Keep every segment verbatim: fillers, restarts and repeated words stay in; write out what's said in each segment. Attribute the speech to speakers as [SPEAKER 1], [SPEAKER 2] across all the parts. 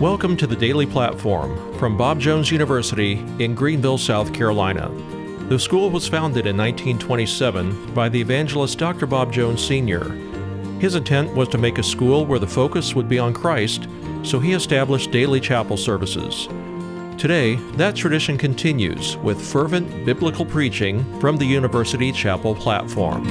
[SPEAKER 1] Welcome to the Daily Platform from Bob Jones University in Greenville, South Carolina. The school was founded in nineteen twenty-seven by the evangelist Doctor Bob Jones Senior His intent was to make a school where the focus would be on Christ, so he established daily chapel services. Today, that tradition continues with fervent biblical preaching from the University Chapel platform.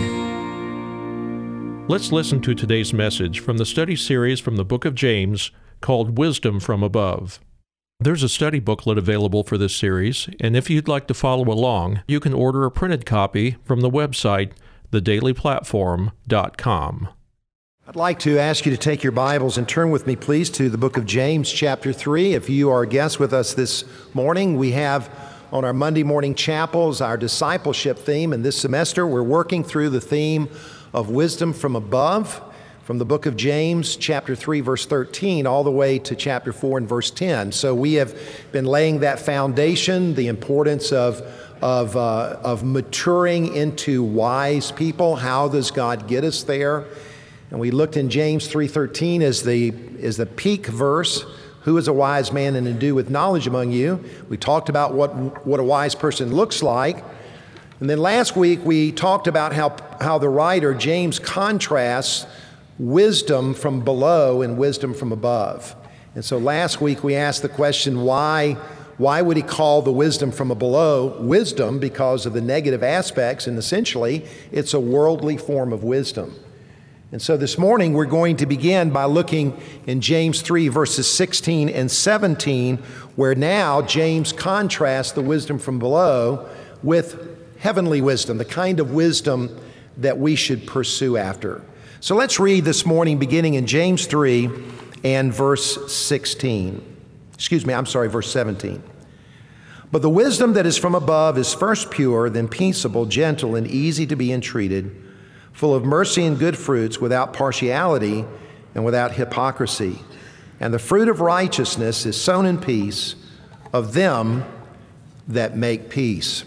[SPEAKER 1] Let's listen to today's message from the study series from the book of James called Wisdom from Above. There's a study booklet available for this series, and if you'd like to follow along, you can order a printed copy from the website the daily platform dot com.
[SPEAKER 2] I'd like to ask you to take your Bibles and turn with me, please, to the book of James, chapter three. If you are a guest with us this morning, we have on our Monday morning chapels our discipleship theme, and this semester we're working through the theme of wisdom from above, from the book of James, chapter three, verse thirteen, all the way to chapter four and verse ten. So we have been laying that foundation, the importance of, of, uh, of maturing into wise people. How does God get us there? And we looked in James three thirteen as the, as the peak verse. Who is a wise man and endued with knowledge among you? We talked about what, what a wise person looks like. And then last week we talked about how, how the writer, James, contrasts wisdom from below and wisdom from above. And so last week we asked the question, why, why would he call the wisdom from below wisdom? Because of the negative aspects, and essentially it's a worldly form of wisdom. And so this morning we're going to begin by looking in James three, verses sixteen and seventeen, where now James contrasts the wisdom from below with heavenly wisdom, the kind of wisdom that we should pursue after. So let's read this morning beginning in James three and verse sixteen. Excuse me, I'm sorry, verse seventeen. But the wisdom that is from above is first pure, then peaceable, gentle, and easy to be entreated, full of mercy and good fruits, without partiality and without hypocrisy. And the fruit of righteousness is sown in peace of them that make peace.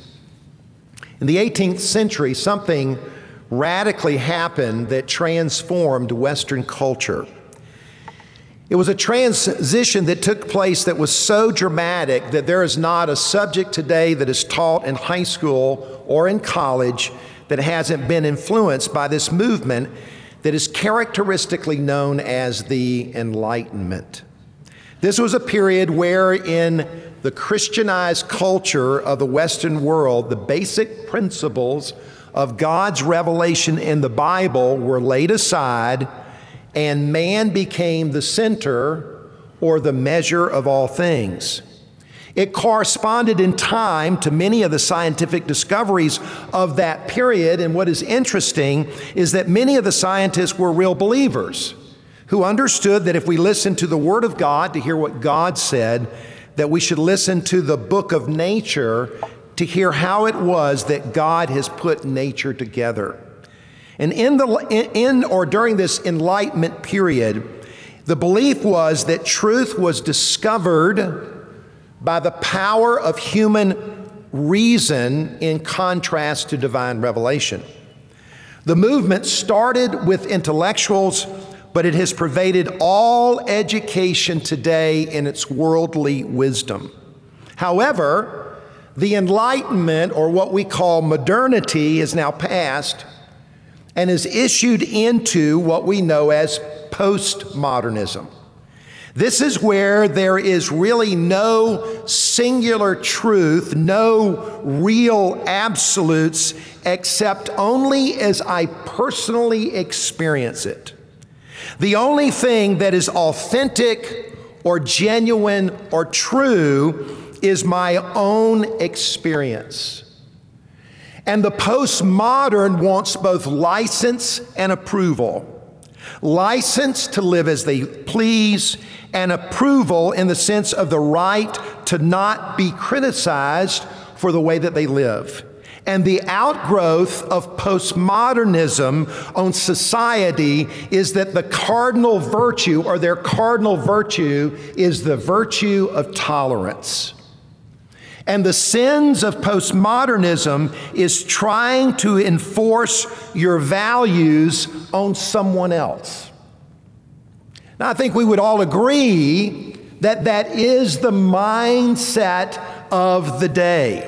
[SPEAKER 2] In the eighteenth century, something radically happened that transformed Western culture. It was a transition that took place that was so dramatic that there is not a subject today that is taught in high school or in college that hasn't been influenced by this movement that is characteristically known as the Enlightenment. This was a period where in the Christianized culture of the Western world, the basic principles of God's revelation in the Bible were laid aside, and man became the center or the measure of all things. It corresponded in time to many of the scientific discoveries of that period, and what is interesting is that many of the scientists were real believers who understood that if we listened to the Word of God to hear what God said, that we should listen to the book of nature to hear how it was that God has put nature together. And in the in or during this Enlightenment period, the belief was that truth was discovered by the power of human reason in contrast to divine revelation. The movement started with intellectuals, but it has pervaded all education today in its worldly wisdom. However, the Enlightenment, or what we call modernity, is now past and is issued into what we know as postmodernism. This is where there is really no singular truth, no real absolutes, except only as I personally experience it. The only thing that is authentic or genuine or true is my own experience. And the postmodern wants both license and approval. License to live as they please, and approval in the sense of the right to not be criticized for the way that they live. And the outgrowth of postmodernism on society is that the cardinal virtue, or their cardinal virtue, is the virtue of tolerance. And the sins of postmodernism is trying to enforce your values on someone else. Now, I think we would all agree that that is the mindset of the day.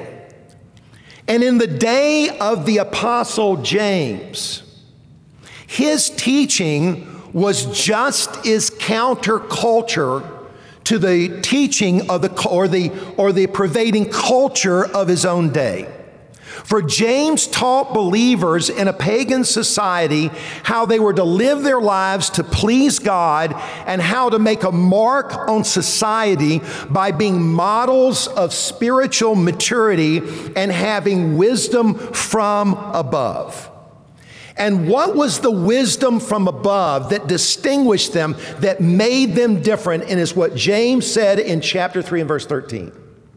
[SPEAKER 2] And in the day of the Apostle James, his teaching was just as counterculture to the teaching of the or the or the pervading culture of his own day. For James taught believers in a pagan society how they were to live their lives to please God and how to make a mark on society by being models of spiritual maturity and having wisdom from above. And what was the wisdom from above that distinguished them, that made them different? And is what James said in chapter three and verse thirteen.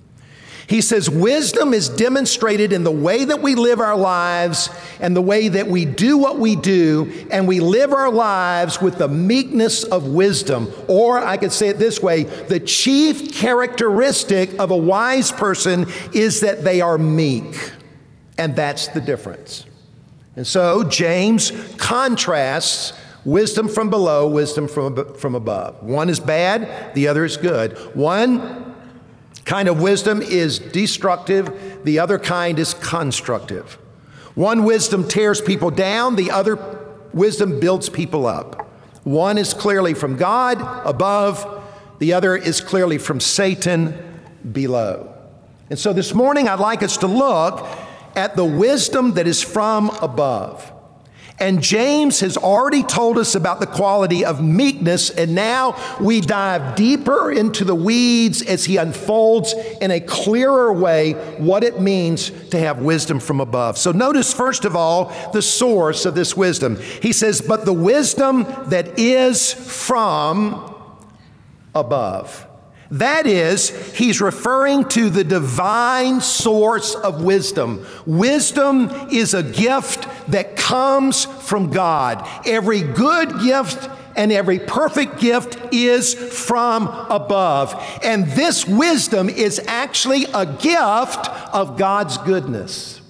[SPEAKER 2] He says, wisdom is demonstrated in the way that we live our lives and the way that we do what we do, and we live our lives with the meekness of wisdom. Or I could say it this way, the chief characteristic of a wise person is that they are meek. And that's the difference. And so James contrasts wisdom from below, wisdom from, from above. One is bad, the other is good. One kind of wisdom is destructive, the other kind is constructive. One wisdom tears people down, the other wisdom builds people up. One is clearly from God above, the other is clearly from Satan below. And so this morning I'd like us to look at the wisdom that is from above. And James has already told us about the quality of meekness, and now we dive deeper into the weeds as he unfolds in a clearer way what it means to have wisdom from above. So notice, first of all, the source of this wisdom. He says, but the wisdom that is from above. That is, he's referring to the divine source of wisdom. Wisdom is a gift that comes from God. Every good gift and every perfect gift is from above. And this wisdom is actually a gift of God's goodness.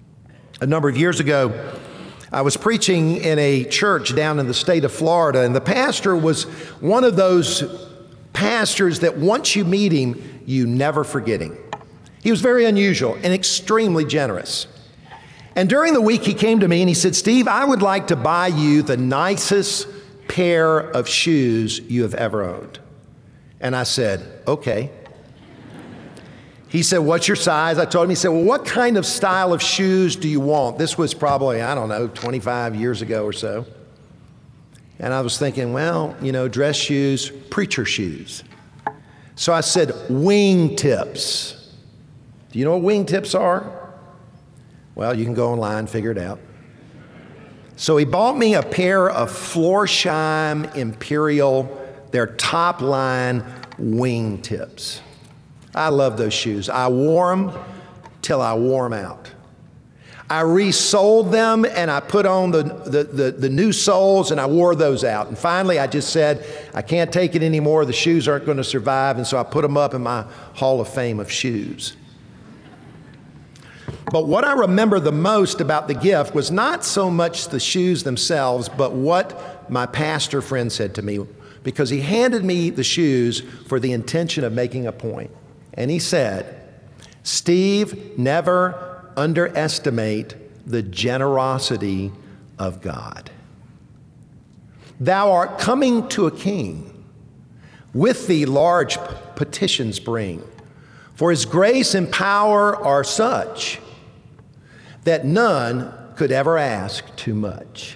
[SPEAKER 2] A number of years ago, I was preaching in a church down in the state of Florida, and the pastor was one of those pastors that once you meet him, you never forget him. He was very unusual and extremely generous. And during the week, he came to me and he said, Steve, I would like to buy you the nicest pair of shoes you have ever owned. And I said, okay. He said, what's your size? I told him, he said, well, what kind of style of shoes do you want? This was probably, I don't know, twenty-five years ago or so. And I was thinking, well, you know, dress shoes, preacher shoes. So I said, wingtips. Do you know what wingtips are? Well, you can go online and figure it out. So he bought me a pair of Florsheim Imperial, their top line wingtips. I love those shoes. I wore them till I wore them out. I resoled them and I put on the, the, the, the new soles and I wore those out. And finally I just said, I can't take it anymore. The shoes aren't going to survive. And so I put them up in my Hall of Fame of shoes. But what I remember the most about the gift was not so much the shoes themselves, but what my pastor friend said to me, because he handed me the shoes for the intention of making a point. And he said, Steve, never underestimate the generosity of God. Thou art coming to a king, with thee large petitions bring, for his grace and power are such that none could ever ask too much.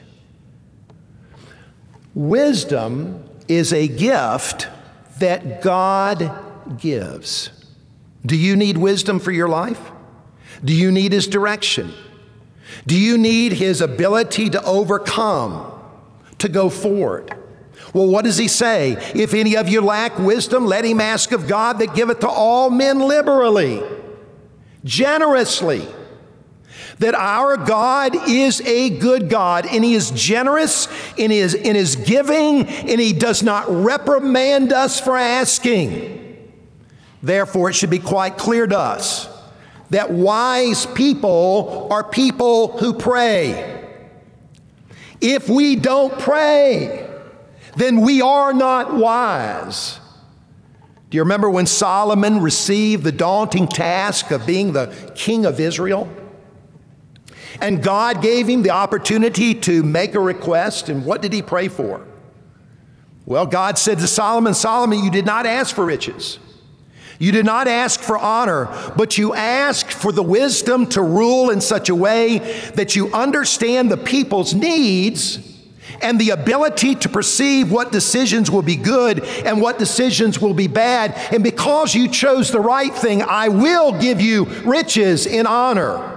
[SPEAKER 2] Wisdom is a gift that God gives. Do you need wisdom for your life? Do you need his direction? Do you need his ability to overcome, to go forward? Well, what does he say? If any of you lack wisdom, let him ask of God that giveth to all men liberally, generously. That our God is a good God, and he is generous in his, in his giving, and he does not reprimand us for asking. Therefore, it should be quite clear to us that wise people are people who pray. If we don't pray, then we are not wise. Do you remember when Solomon received the daunting task of being the king of Israel? And God gave him the opportunity to make a request, and what did he pray for? Well, God said to Solomon, Solomon, you did not ask for riches. You did not ask for honor, but you asked for the wisdom to rule in such a way that you understand the people's needs and the ability to perceive what decisions will be good and what decisions will be bad. And because you chose the right thing, I will give you riches and honor.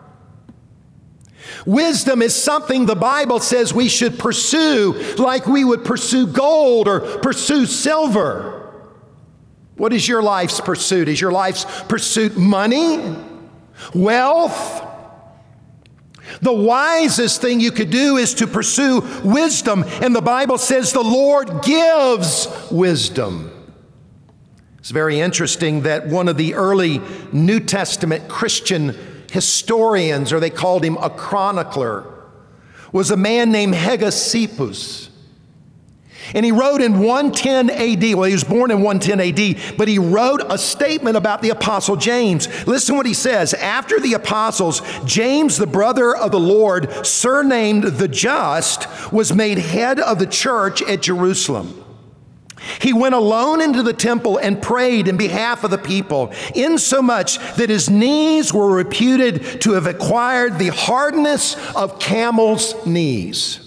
[SPEAKER 2] Wisdom is something the Bible says we should pursue like we would pursue gold or pursue silver. What is your life's pursuit? Is your life's pursuit money? Wealth? The wisest thing you could do is to pursue wisdom, and the Bible says the Lord gives wisdom. It's very interesting that one of the early New Testament Christian historians, or they called him a chronicler, was a man named Hegesippus. And he wrote in one ten A D, well, he was born in one ten A D, but he wrote a statement about the Apostle James. Listen what he says. After the apostles, James, the brother of the Lord, surnamed the Just, was made head of the church at Jerusalem. He went alone into the temple and prayed in behalf of the people, insomuch that his knees were reputed to have acquired the hardness of camels' knees.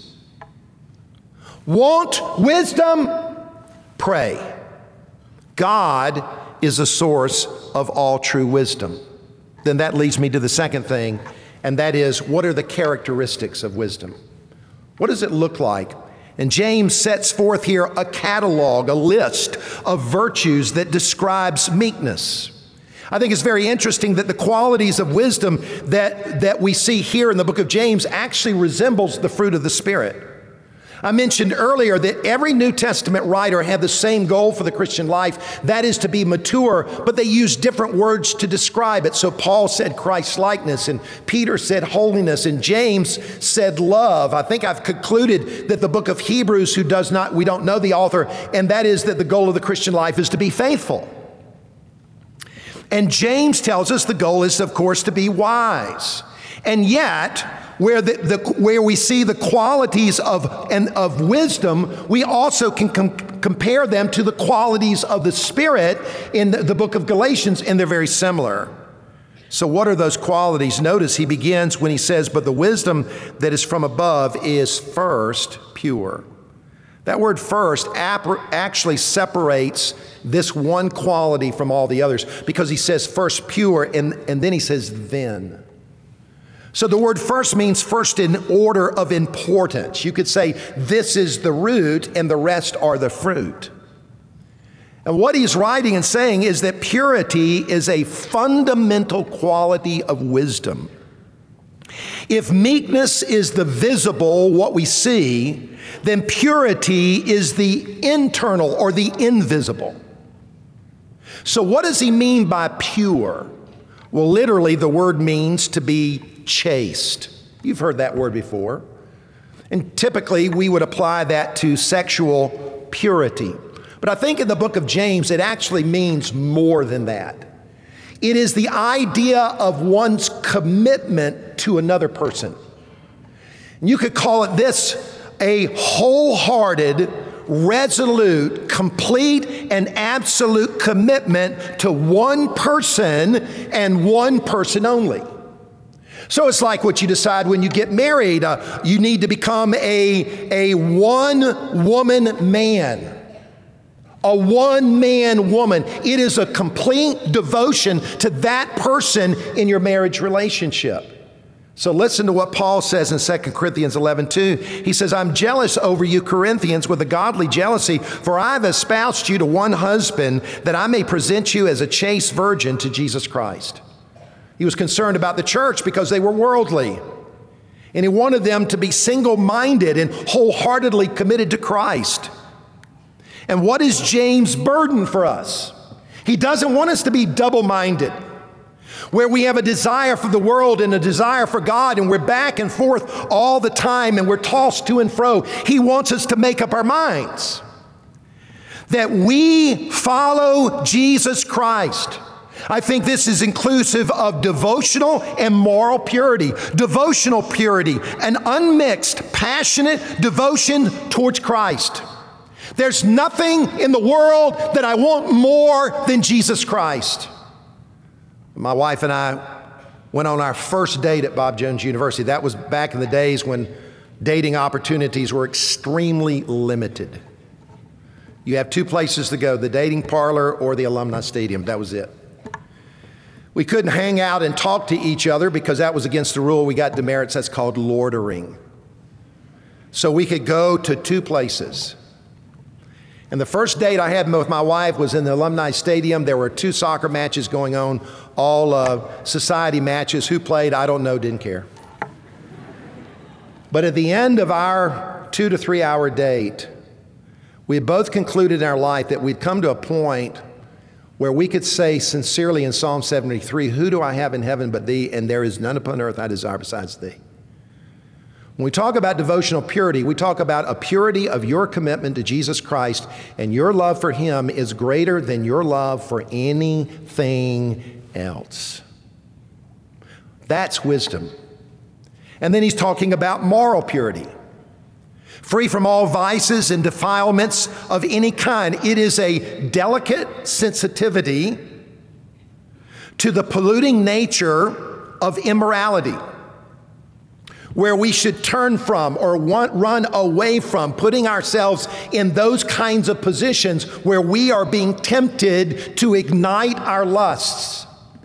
[SPEAKER 2] Want wisdom? Pray. God is a source of all true wisdom. Then that leads me to the second thing, and that is, what are the characteristics of wisdom? What does it look like? And James sets forth here a catalog, a list of virtues that describes meekness. I think it's very interesting that the qualities of wisdom that, that we see here in the book of James actually resembles the fruit of the Spirit. I mentioned earlier that every New Testament writer had the same goal for the Christian life, that is to be mature, but they used different words to describe it. So Paul said Christ-likeness, and Peter said holiness, and James said love. I think I've concluded that the book of Hebrews, who does not, we don't know the author, and that is that the goal of the Christian life is to be faithful. And James tells us the goal is, of course, to be wise. And yet, Where, the, the, where we see the qualities of, and of wisdom, we also can com- compare them to the qualities of the Spirit in the, the book of Galatians, and they're very similar. So what are those qualities? Notice he begins when he says, but the wisdom that is from above is first pure. That word first ap- actually separates this one quality from all the others, because he says first pure, and, and then he says then. So the word first means first in order of importance. You could say this is the root and the rest are the fruit. And what he's writing and saying is that purity is a fundamental quality of wisdom. If meekness is the visible, what we see, then purity is the internal or the invisible. So what does he mean by pure? Well, literally the word means to be chaste. You've heard that word before. And typically we would apply that to sexual purity. But I think in the book of James, it actually means more than that. It is the idea of one's commitment to another person. And you could call it this, a wholehearted, resolute, complete, and absolute commitment to one person and one person only. So it's like what you decide when you get married. Uh, you need to become a, a one-woman man. A one-man woman. It is a complete devotion to that person in your marriage relationship. So listen to what Paul says in Second Corinthians eleven two. He says, I'm jealous over you, Corinthians, with a godly jealousy, for I have espoused you to one husband, that I may present you as a chaste virgin to Jesus Christ. He was concerned about the church because they were worldly. And he wanted them to be single-minded and wholeheartedly committed to Christ. And what is James' burden for us? He doesn't want us to be double-minded, where we have a desire for the world and a desire for God, and we're back and forth all the time, and we're tossed to and fro. He wants us to make up our minds. that we follow Jesus Christ. I think this is inclusive of devotional and moral purity. Devotional purity, an unmixed, passionate devotion towards Christ. There's nothing in the world that I want more than Jesus Christ. My wife and I went on our first date at Bob Jones University. That was back in the days when dating opportunities were extremely limited. You have two places to go, the dating parlor or the alumni stadium. That was it. We couldn't hang out and talk to each other because that was against the rule. We got demerits. That's called loitering. So we could go to two places. And the first date I had with my wife was in the alumni stadium. There were two soccer matches going on, all uh, society matches. Who played, I don't know, didn't care. But at the end of our two to three hour date, we had both concluded in our life that we'd come to a point where we could say sincerely in Psalm seventy-three, who do I have in heaven but thee? And there is none upon earth I desire besides thee. When we talk about devotional purity, we talk about a purity of your commitment to Jesus Christ, and your love for him is greater than your love for anything else. That's wisdom. And then he's talking about moral purity. Free from all vices and defilements of any kind. It is a delicate sensitivity to the polluting nature of immorality, where we should turn from or want, run away from putting ourselves in those kinds of positions where we are being tempted to ignite our lusts.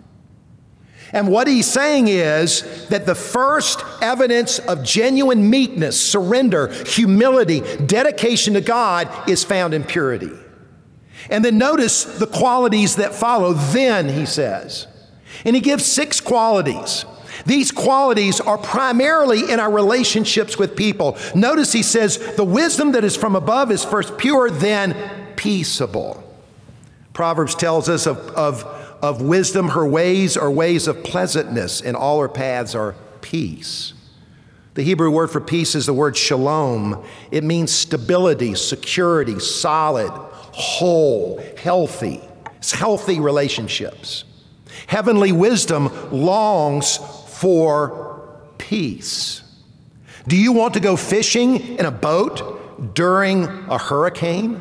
[SPEAKER 2] And what he's saying is that the first evidence of genuine meekness, surrender, humility, dedication to God is found in purity. And then notice the qualities that follow. Then, he says, and he gives six qualities. These qualities are primarily in our relationships with people. Notice he says, the wisdom that is from above is first pure, then peaceable. Proverbs tells us of, of Of wisdom, her ways are ways of pleasantness, and all her paths are peace. The Hebrew word for peace is the word shalom. It means stability, security, solid, whole, healthy. It's healthy relationships. Heavenly wisdom longs for peace. Do you want to go fishing in a boat during a hurricane?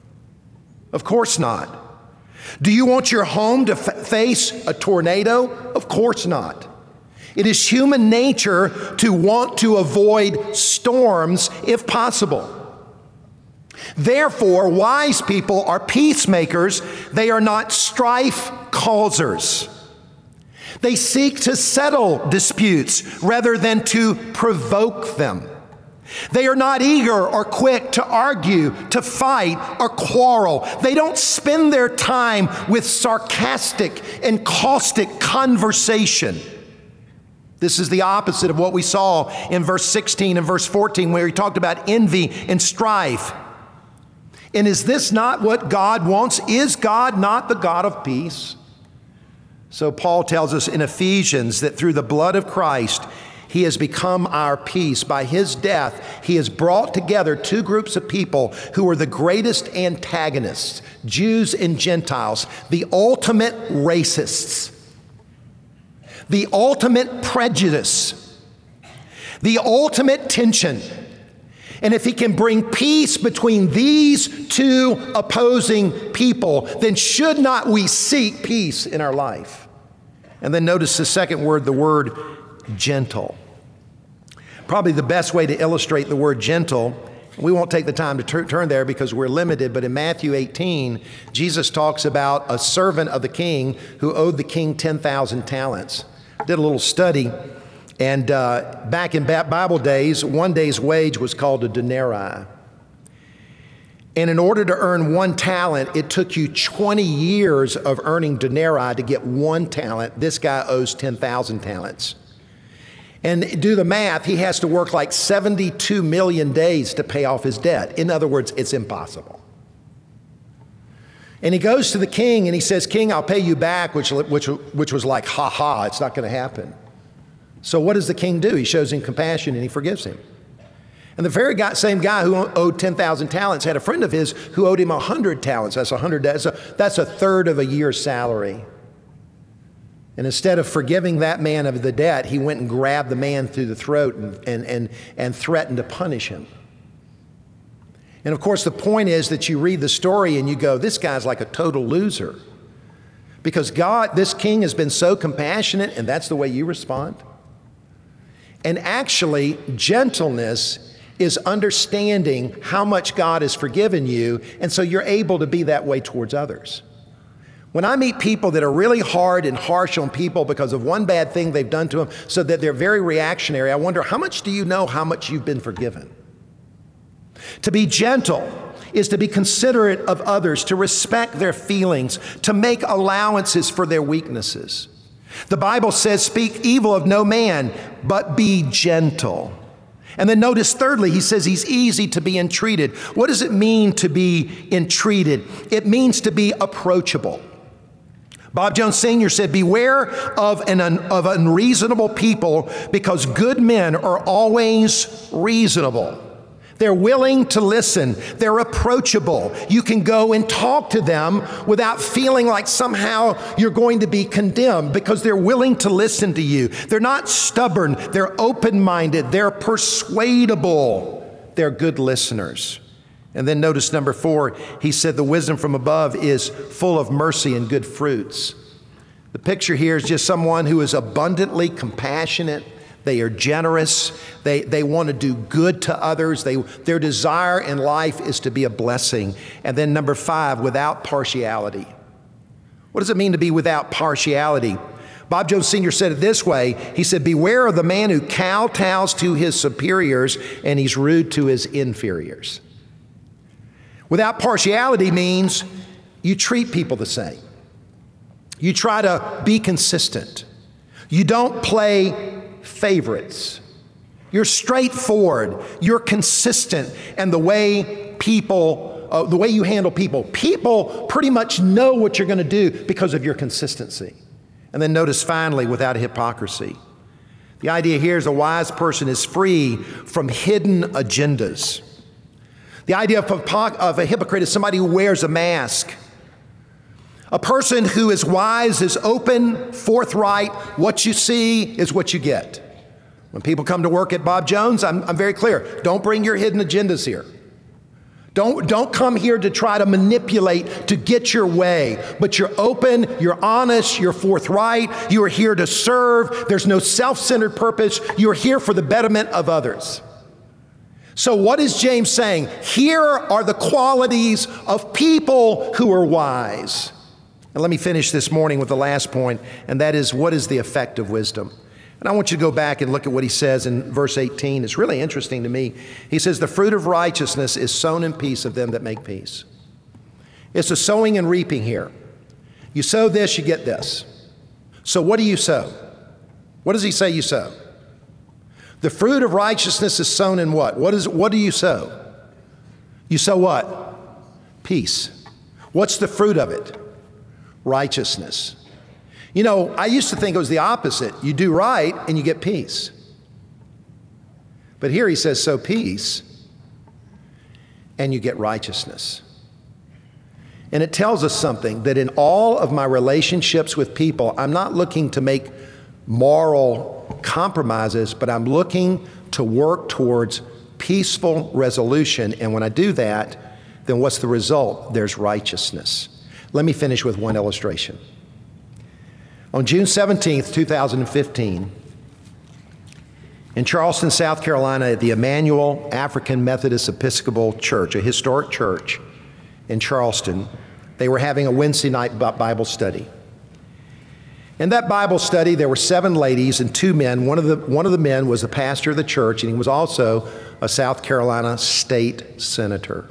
[SPEAKER 2] Of course not. Do you want your home to f- face a tornado? Of course not. It is human nature to want to avoid storms if possible. Therefore, wise people are peacemakers. They are not strife causers. They seek to settle disputes rather than to provoke them. They are not eager or quick to argue, to fight, or quarrel. They don't spend their time with sarcastic and caustic conversation. This is the opposite of what we saw in verse sixteen and verse fourteen, where he talked about envy and strife. And is this not what God wants? Is God not the God of peace? So Paul tells us in Ephesians that through the blood of Christ, he has become our peace. By his death, he has brought together two groups of people who are the greatest antagonists, Jews and Gentiles, the ultimate racists, the ultimate prejudice, the ultimate tension. And if he can bring peace between these two opposing people, then should not we seek peace in our life? And then notice the second word, the word gentle. Probably the best way to illustrate the word gentle, we won't take the time to tur- turn there because we're limited, but in Matthew eighteen, Jesus talks about a servant of the king who owed the king ten thousand talents. I did a little study, and uh, back in Bible days, one day's wage was called a denarii. And in order to earn one talent, it took you twenty years of earning denarii to get one talent. This guy owes ten thousand talents. And do the math, he has to work like seventy-two million days to pay off his debt. In other words, it's impossible. And he goes to the king and he says, King, I'll pay you back, which, which, which was like, ha ha, it's not going to happen. So what does the king do? He shows him compassion and he forgives him. And the very guy, same guy who owed ten thousand talents had a friend of his who owed him one hundred talents. That's one hundred, that's a, that's a third of a year's salary. And instead of forgiving that man of the debt, he went and grabbed the man through the throat and, and, and, and threatened to punish him. And of course, the point is that you read the story and you go, this guy's like a total loser. Because God, this king has been so compassionate, and that's the way you respond. And actually, gentleness is understanding how much God has forgiven you, and so you're able to be that way towards others. When I meet people that are really hard and harsh on people because of one bad thing they've done to them, so that they're very reactionary, I wonder, how much do you know how much you've been forgiven? To be gentle is to be considerate of others, to respect their feelings, to make allowances for their weaknesses. The Bible says, speak evil of no man, but be gentle. And then notice thirdly, he says he's easy to be entreated. What does it mean to be entreated? It means to be approachable. Bob Jones Senior said, beware of an un, of unreasonable people, because good men are always reasonable. They're willing to listen. They're approachable. You can go and talk to them without feeling like somehow you're going to be condemned, because they're willing to listen to you. They're not stubborn. They're open-minded. They're persuadable. They're good listeners. And then notice number four, he said the wisdom from above is full of mercy and good fruits. The picture here is just someone who is abundantly compassionate. They are generous. They, they want to do good to others. They, their desire in life is to be a blessing. And then number five, without partiality. What does it mean to be without partiality? Bob Jones Senior said it this way. He said, beware of the man who kowtows to his superiors and he's rude to his inferiors. Without partiality means you treat people the same. You try to be consistent. You don't play favorites. You're straightforward. You're consistent in the way people, uh, the way you handle people. People pretty much know what you're going to do because of your consistency. And then notice finally, without hypocrisy. The idea here is a wise person is free from hidden agendas. The idea of, of a hypocrite is somebody who wears a mask. A person who is wise is open, forthright. What you see is what you get. When people come to work at Bob Jones, I'm, I'm very clear. Don't bring your hidden agendas here. Don't, don't come here to try to manipulate, to get your way. But you're open, you're honest, you're forthright. You are here to serve. There's no self-centered purpose. You're here for the betterment of others. So what is James saying? Here are the qualities of people who are wise. And let me finish this morning with the last point, and that is, what is the effect of wisdom? And I want you to go back and look at what he says in verse eighteen. It's really interesting to me. He says, the fruit of righteousness is sown in peace of them that make peace. It's a sowing and reaping here. You sow this, you get this. So what do you sow? What does he say you sow? The fruit of righteousness is sown in what? What is? What do you sow? You sow what? Peace. What's the fruit of it? Righteousness. You know, I used to think it was the opposite. You do right and you get peace. But here he says, sow peace and you get righteousness. And it tells us something, that in all of my relationships with people, I'm not looking to make moral compromises, but I'm looking to work towards peaceful resolution. And when I do that, then what's the result? There's righteousness. Let me finish with one illustration. On June seventeenth, two thousand fifteen, in Charleston, South Carolina, at the Emmanuel African Methodist Episcopal Church, a historic church in Charleston, they were having a Wednesday night Bible study. In that Bible study, there were seven ladies and two men. One of the, one of the men was the pastor of the church, and he was also a South Carolina state senator.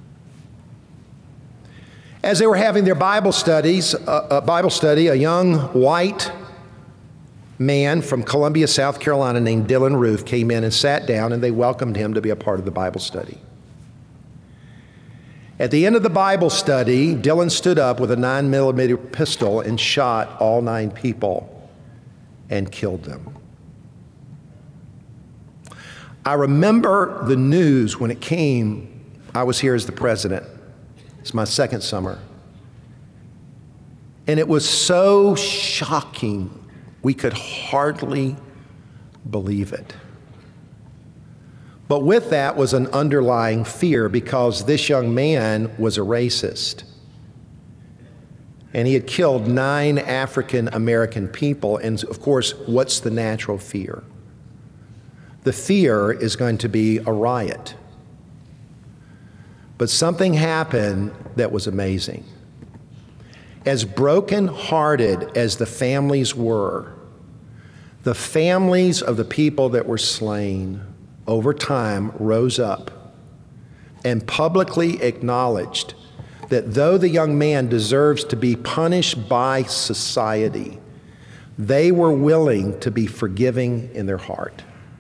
[SPEAKER 2] As they were having their Bible studies, uh, a Bible study, a young white man from Columbia, South Carolina, named Dylan Roof came in and sat down, and they welcomed him to be a part of the Bible study. At the end of the Bible study, Dylan stood up with a nine millimeter pistol and shot all nine people and killed them. I remember the news when it came. I was here as the president. It's my second summer. And it was so shocking, we could hardly believe it. But with that was an underlying fear, because this young man was a racist. And he had killed nine African American people. And of course, what's the natural fear? The fear is going to be a riot. But something happened that was amazing. As broken-hearted as the families were, the families of the people that were slain over time rose up and publicly acknowledged that though the young man deserves to be punished by society, they were willing to be forgiving in their heart.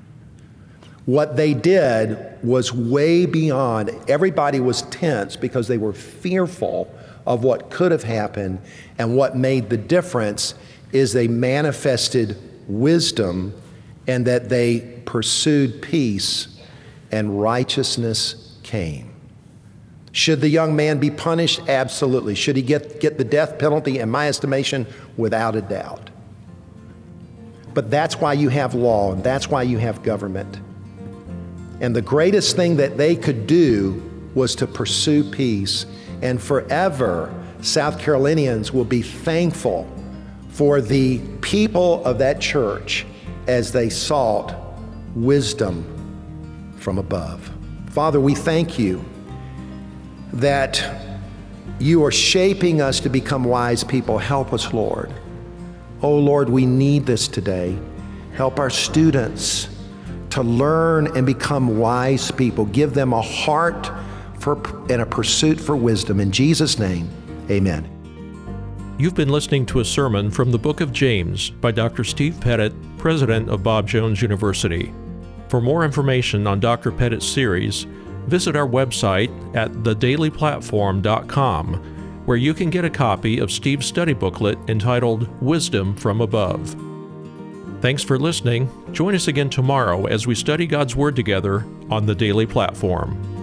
[SPEAKER 2] What they did was way beyond. Everybody was tense because they were fearful of what could have happened, and what made the difference is they manifested wisdom and that they pursued peace, and righteousness came. Should the young man be punished? Absolutely. Should he get, get the death penalty? In my estimation, without a doubt. But that's why you have law, and that's why you have government. And the greatest thing that they could do was to pursue peace. And forever, South Carolinians will be thankful for the people of that church as they sought wisdom from above. Father, we thank you that you are shaping us to become wise people. Help us, Lord. Oh, Lord, we need this today. Help our students to learn and become wise people. Give them a heart for and a pursuit for wisdom. In Jesus' name, amen.
[SPEAKER 1] You've been listening to a sermon from the book of James by Doctor Steve Pettit, president of Bob Jones University. For more information on Doctor Pettit's series, visit our website at the daily platform dot com, where you can get a copy of Steve's study booklet entitled Wisdom from Above. Thanks for listening. Join us again tomorrow as we study God's Word together on the Daily Platform.